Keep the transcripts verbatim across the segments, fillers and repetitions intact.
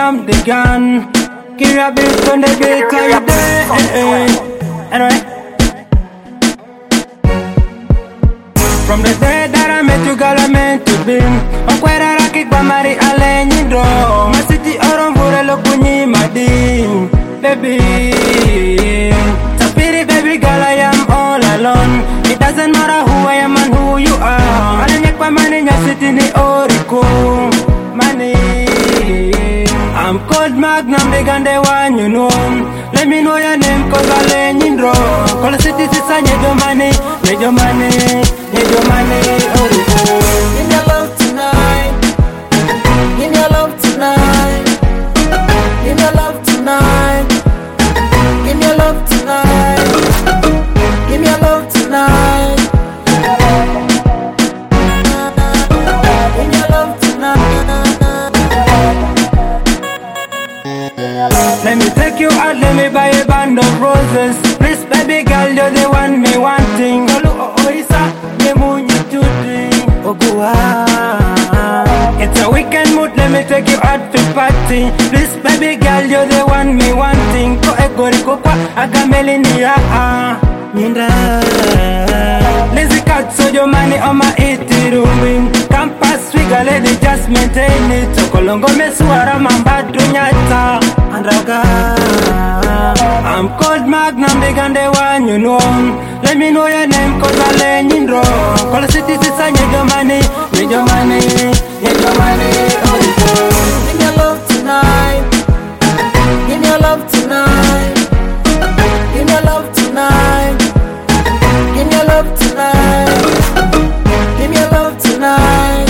Magnum the gun. Carry a beat on the beat all you day. Anyway, from the day that I met you, girl, I meant to be. Okwera rakik ba mari alenyi do. Masiti oromvure lokunyi madi. Baby, Tapiri baby girl, I am all alone. It doesn't matter who I am and who you are. Alenyak pa mani nya city ni oriko. Money, I'm called Magnum, the gun, the one you know. Let me know your name, cause I'll let you know. Call the city, sister, need your money, need your money, need your money, oh, oh. Give me your love tonight. Give me your love tonight. Give me your love tonight. Give me your love tonight. Give me your love tonight. Give me your love tonight. Let me take you out, let me buy a band of roses. Please, baby girl, you're the one me wanting. It's a weekend mood, let me take you out to party. Please, baby girl, you're the one me wanting. Ko egori kokwa, agameli ni yaa. Minda lazy cat, so your money on my eighty room. Campus figure, lady, just maintain it. Chokolongo mesuara mambadu nyata. Andraga, I'm called Magnum, the gun, the one you know. Let me know your name, cause I'll let you know. Call the city, sister, need your money, need your money, need your money, oh, oh. Give me your love tonight. Give me your love tonight. Give me your love tonight. Give me your love tonight. Give me your love tonight.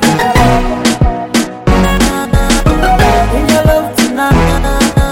Give me your love tonight.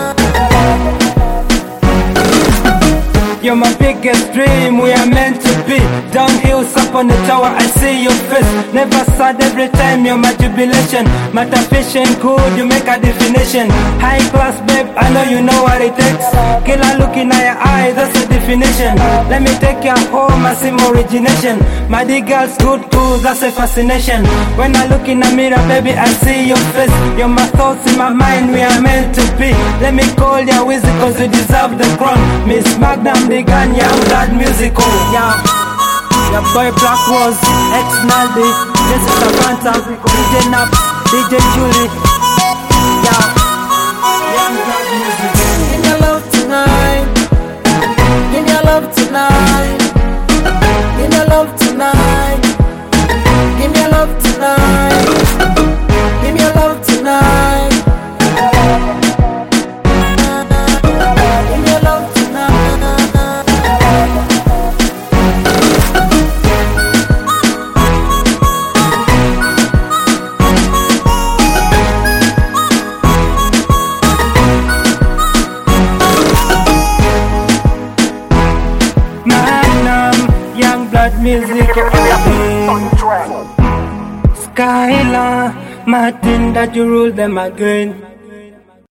You're my biggest dream, we are meant to be. Down hills, up on the tower, I see your face. Never sad every time, you're my jubilation. Matter patient, good, you make a definition. High class, babe, I know you know what it takes. Killer looking at your eyes, that's a definition. Let me take you home, I see more origination. My D girl's good, cool, that's a fascination. When I look in the mirror, baby, I see your face. You're my thoughts in my mind, we are meant to be. Let me call you Wizzy, cause you deserve the crown. Miss Magnum, the gun, young blood musical, yeah. Your boy Black Rose, ex-Naldi, Jessica Fanta, D J Naps, D J Julie, yeah. Young blood musical. Give me your love tonight. Give me your love tonight. Give me your love tonight. Give me your love tonight. Give me your love tonight. Give me your love tonight. Magnum, young blood music, Skylar, Martin, that you rule them again.